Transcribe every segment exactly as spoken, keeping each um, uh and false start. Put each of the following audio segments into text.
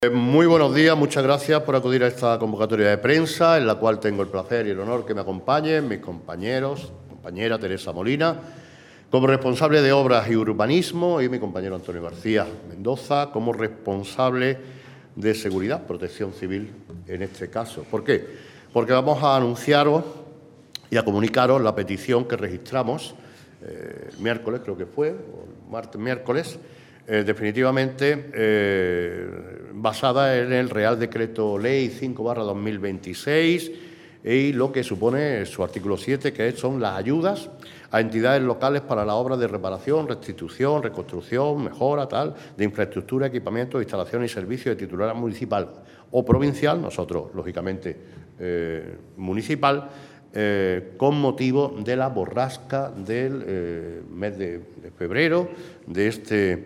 Muy buenos días, muchas gracias por acudir a esta convocatoria de prensa, en la cual tengo el placer y el honor que me acompañen mis compañeros, compañera Teresa Molina, como responsable de Obras y Urbanismo, y mi compañero Antonio García Mendoza, como responsable de Seguridad, Protección Civil en este caso. ¿Por qué? Porque vamos a anunciaros y a comunicaros la petición que registramos eh, el miércoles, creo que fue, o el martes, miércoles, Eh, definitivamente eh, basada en el Real Decreto Ley cinco barra dos mil veintiséis y lo que supone su artículo siete, que son las ayudas a entidades locales para las obras de reparación, restitución, reconstrucción, mejora, tal, de infraestructura, equipamiento, instalación y servicios de titular municipal o provincial, nosotros, lógicamente, eh, municipal, Eh, con motivo de la borrasca del eh, mes de, de febrero de este,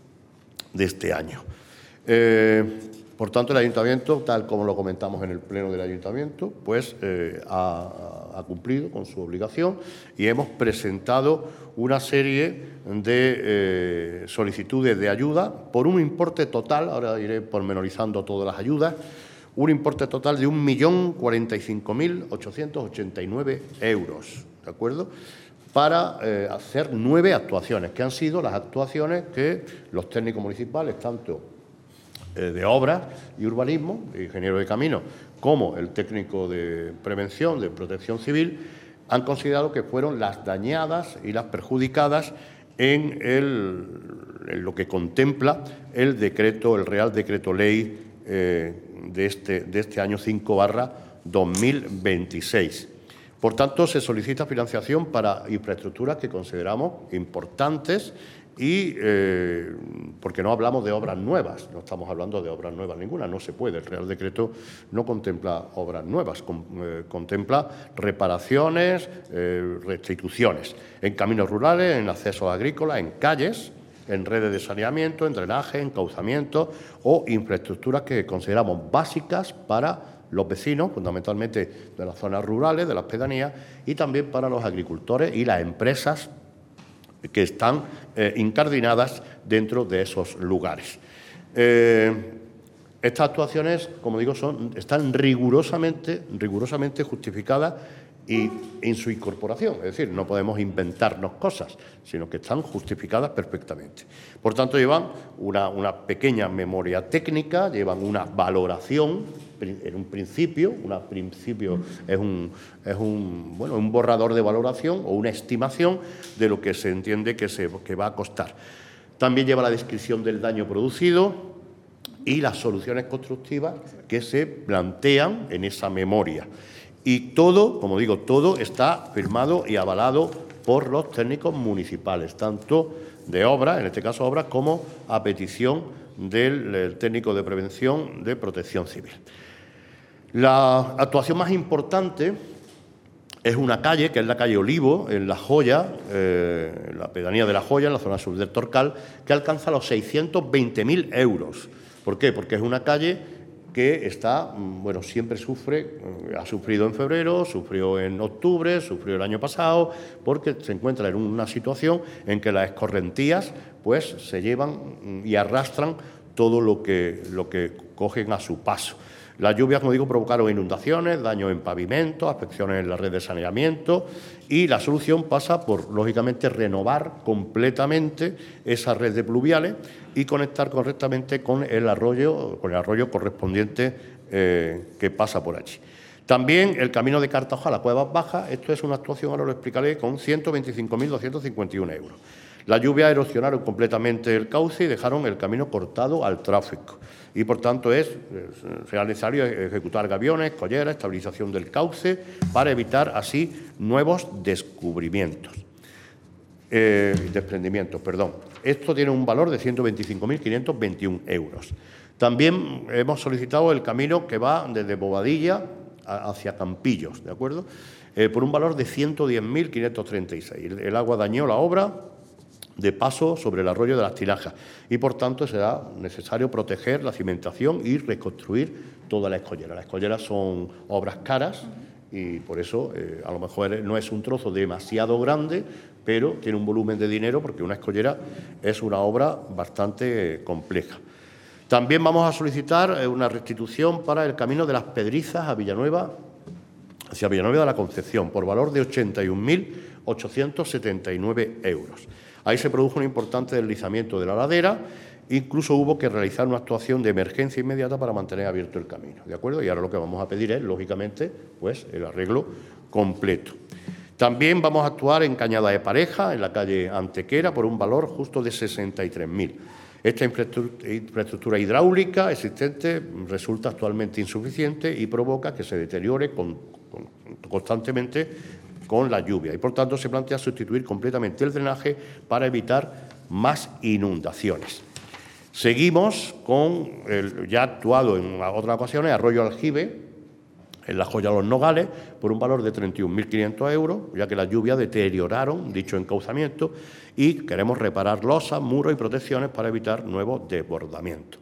de este año. Eh, por tanto, el Ayuntamiento, tal como lo comentamos en el Pleno del Ayuntamiento, pues eh, ha, ha cumplido con su obligación y hemos presentado una serie de eh, solicitudes de ayuda por un importe total, ahora iré pormenorizando todas las ayudas, un importe total de un millón cuarenta y cinco mil ochocientos ochenta y nueve euros, ¿de acuerdo?, para eh, hacer nueve actuaciones, que han sido las actuaciones que los técnicos municipales, tanto eh, de obras y urbanismo, de ingeniero de camino, como el técnico de prevención, de protección civil, han considerado que fueron las dañadas y las perjudicadas en, el, en lo que contempla el decreto, el Real Decreto Ley eh, de este, de este año cinco barra dos mil veintiséis. Por tanto, se solicita financiación para infraestructuras que consideramos importantes y, eh, porque no hablamos de obras nuevas, no estamos hablando de obras nuevas ninguna, no se puede. El Real Decreto no contempla obras nuevas, con, eh, contempla reparaciones, eh, restituciones en caminos rurales, en accesos agrícolas, en calles, en redes de saneamiento, en drenaje, en encauzamiento o infraestructuras que consideramos básicas para los vecinos, fundamentalmente de las zonas rurales, de las pedanías, y también para los agricultores y las empresas que están eh, incardinadas dentro de esos lugares. Eh, estas actuaciones, como digo, son, están rigurosamente, rigurosamente justificadas y en su incorporación, es decir, no podemos inventarnos cosas, sino que están justificadas perfectamente. Por tanto, llevan una, una pequeña memoria técnica, llevan una valoración, en un principio, un principio es un, es un, bueno, un borrador de valoración o una estimación de lo que se entiende que, se, que va a costar. También lleva la descripción del daño producido y las soluciones constructivas que se plantean en esa memoria. Y todo, como digo, todo está firmado y avalado por los técnicos municipales, tanto de obras, en este caso obras, como a petición del, del técnico de prevención de protección civil. La actuación más importante es una calle, que es la calle Olivo, en La Joya, eh, en la pedanía de La Joya, en la zona sur del Torcal, que alcanza los seiscientos veinte mil euros. ¿Por qué? Porque es una calle que está, bueno, siempre sufre, ha sufrido en febrero, sufrió en octubre, sufrió el año pasado, porque se encuentra en una situación en que las escorrentías pues se llevan y arrastran todo lo que, lo que cogen a su paso. Las lluvias, como digo, provocaron inundaciones, daños en pavimentos, afecciones en la red de saneamiento y la solución pasa por, lógicamente, renovar completamente esa red de pluviales y conectar correctamente con el arroyo, con el arroyo correspondiente eh, que pasa por allí. También el camino de Cartaojal a Cuevas Bajas, esto es una actuación, ahora lo explicaré, con ciento veinticinco mil doscientos cincuenta y un euros. Las lluvias erosionaron completamente el cauce y dejaron el camino cortado al tráfico. Y, por tanto, es, es necesario ejecutar gaviones, colleras, estabilización del cauce para evitar así nuevos descubrimientos, eh, desprendimientos. Perdón. Esto tiene un valor de ciento veinticinco mil quinientos veintiún euros. También hemos solicitado el camino que va desde Bobadilla hacia Campillos, ¿de acuerdo?, eh, por un valor de ciento diez mil quinientos treinta y seis. El, el agua dañó la obra de paso sobre el arroyo de las Tinajas y, por tanto, será necesario proteger la cimentación y reconstruir toda la escollera. Las escolleras son obras caras y, por eso, eh, a lo mejor no es un trozo demasiado grande, pero tiene un volumen de dinero porque una escollera es una obra bastante compleja. También vamos a solicitar una restitución para el camino de las Pedrizas a Villanueva, hacia Villanueva de la Concepción, por valor de ochenta y un mil ochocientos setenta y nueve euros. Ahí se produjo un importante deslizamiento de la ladera, incluso hubo que realizar una actuación de emergencia inmediata para mantener abierto el camino, ¿de acuerdo? Y ahora lo que vamos a pedir es, lógicamente, pues el arreglo completo. También vamos a actuar en Cañada de Pareja, en la calle Antequera, por un valor justo de sesenta y tres mil. Esta infraestructura hidráulica existente resulta actualmente insuficiente y provoca que se deteriore con, con, constantemente con la lluvia y, por tanto, se plantea sustituir completamente el drenaje para evitar más inundaciones. Seguimos con el ya actuado en otras ocasiones Arroyo Aljibe, en la Joya Los Nogales, por un valor de treinta y un mil quinientos euros, ya que las lluvias deterioraron dicho encauzamiento y queremos reparar losas, muros y protecciones para evitar nuevos desbordamientos.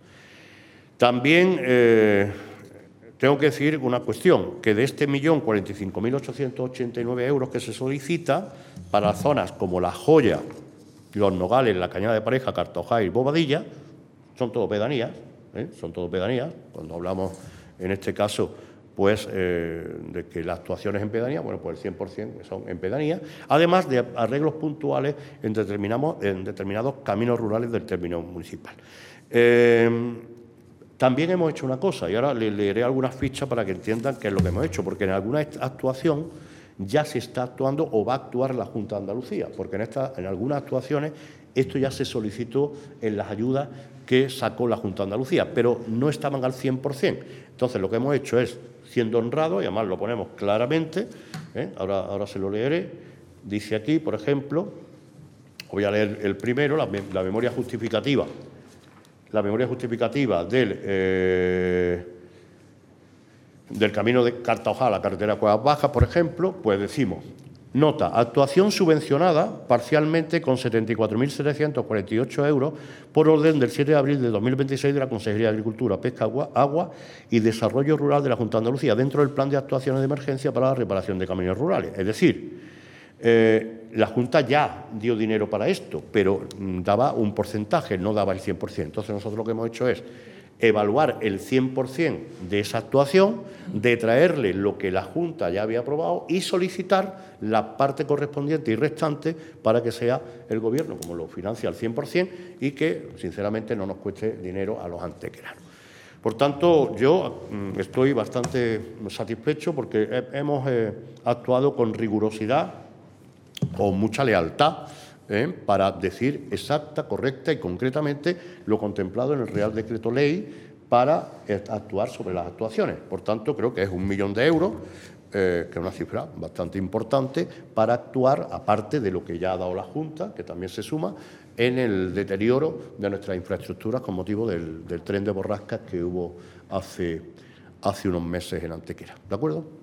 También eh, tengo que decir una cuestión, que de este millón cuarenta y cinco mil ochocientos ochenta y nueve euros que se solicita para zonas como La Joya, Los Nogales, La Cañada de Pareja, Cartojá y Bobadilla, son todo pedanías, ¿eh? son todo pedanías, cuando hablamos en este caso pues eh, de que las actuaciones en pedanía, bueno, pues el cien por cien son en pedanía, además de arreglos puntuales en, en determinados caminos rurales del término municipal. Eh, también hemos hecho una cosa, y ahora le leeré algunas fichas para que entiendan qué es lo que hemos hecho, porque en alguna actuación ya se está actuando o va a actuar la Junta de Andalucía, porque en, esta, en algunas actuaciones esto ya se solicitó en las ayudas que sacó la Junta de Andalucía, pero no estaban al cien por cien. Entonces, lo que hemos hecho es, siendo honrado, y además lo ponemos claramente, ¿eh? ahora, ahora se lo leeré, dice aquí, por ejemplo, voy a leer el primero, la, la memoria justificativa, la memoria justificativa del, eh, del camino de Cartajá a la carretera Cuevas Bajas, por ejemplo, pues decimos, nota, actuación subvencionada parcialmente con setenta y cuatro mil setecientos cuarenta y ocho euros por orden del siete de abril de dos mil veintiséis de la Consejería de Agricultura, Pesca, Agua, Agua y Desarrollo Rural de la Junta de Andalucía, dentro del plan de actuaciones de emergencia para la reparación de caminos rurales. Es decir, eh, la Junta ya dio dinero para esto, pero daba un porcentaje, no daba el cien por cien. Entonces, nosotros lo que hemos hecho es evaluar el cien por cien de esa actuación, de traerle lo que la Junta ya había aprobado y solicitar la parte correspondiente y restante para que sea el Gobierno, como lo financia al cien por cien, y que, sinceramente, no nos cueste dinero a los antequeranos. Por tanto, yo estoy bastante satisfecho porque hemos eh, actuado con rigurosidad, con mucha lealtad, ¿Eh? para decir exacta, correcta y concretamente lo contemplado en el Real Decreto Ley para actuar sobre las actuaciones. Por tanto, creo que es un millón de euros, eh, que es una cifra bastante importante para actuar, aparte de lo que ya ha dado la Junta, que también se suma, en el deterioro de nuestras infraestructuras con motivo del, del tren de borrascas que hubo hace, hace unos meses en Antequera. ¿De acuerdo?